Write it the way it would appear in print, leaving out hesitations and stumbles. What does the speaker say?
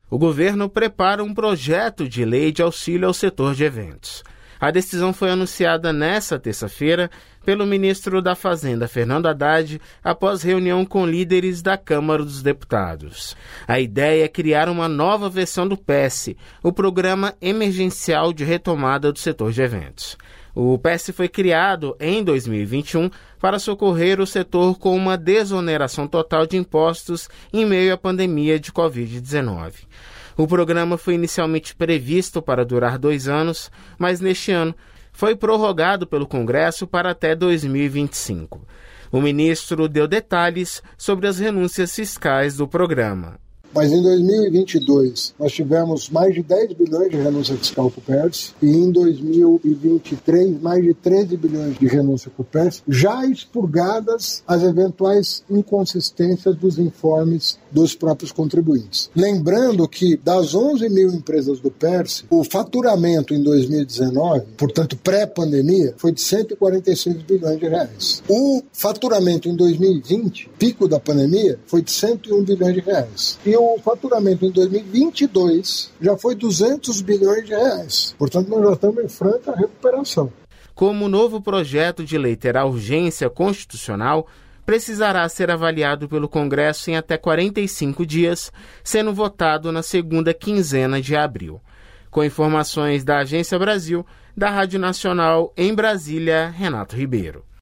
O governo prepara um projeto de lei de auxílio ao setor de eventos. A decisão foi anunciada nesta terça-feira pelo ministro da Fazenda, Fernando Haddad, após reunião com líderes da Câmara dos Deputados. A ideia é criar uma nova versão do PES, o Programa Emergencial de Retomada do Setor de Eventos. O PES foi criado em 2021 para socorrer o setor com uma desoneração total de impostos em meio à pandemia de Covid-19. O programa foi inicialmente previsto para durar 2 anos, mas neste ano foi prorrogado pelo Congresso para até 2025. O ministro deu detalhes sobre as renúncias fiscais do programa. Mas em 2022 nós tivemos mais de 10 bilhões de renúncia fiscal para o PERS e em 2023 mais de 13 bilhões de renúncia para o PERS, já expurgadas as eventuais inconsistências dos informes dos próprios contribuintes. Lembrando que das 11 mil empresas do PERS, o faturamento em 2019, portanto pré-pandemia, foi de 146 bilhões de reais. O faturamento em 2020, pico da pandemia, foi de 101 bilhões de reais. E o faturamento em 2022 já foi 200 bilhões de reais. Portanto, nós já estamos em franca recuperação. Como o novo projeto de lei terá urgência constitucional, precisará ser avaliado pelo Congresso em até 45 dias, sendo votado na segunda quinzena de abril. Com informações da Agência Brasil, da Rádio Nacional em Brasília, Renato Ribeiro.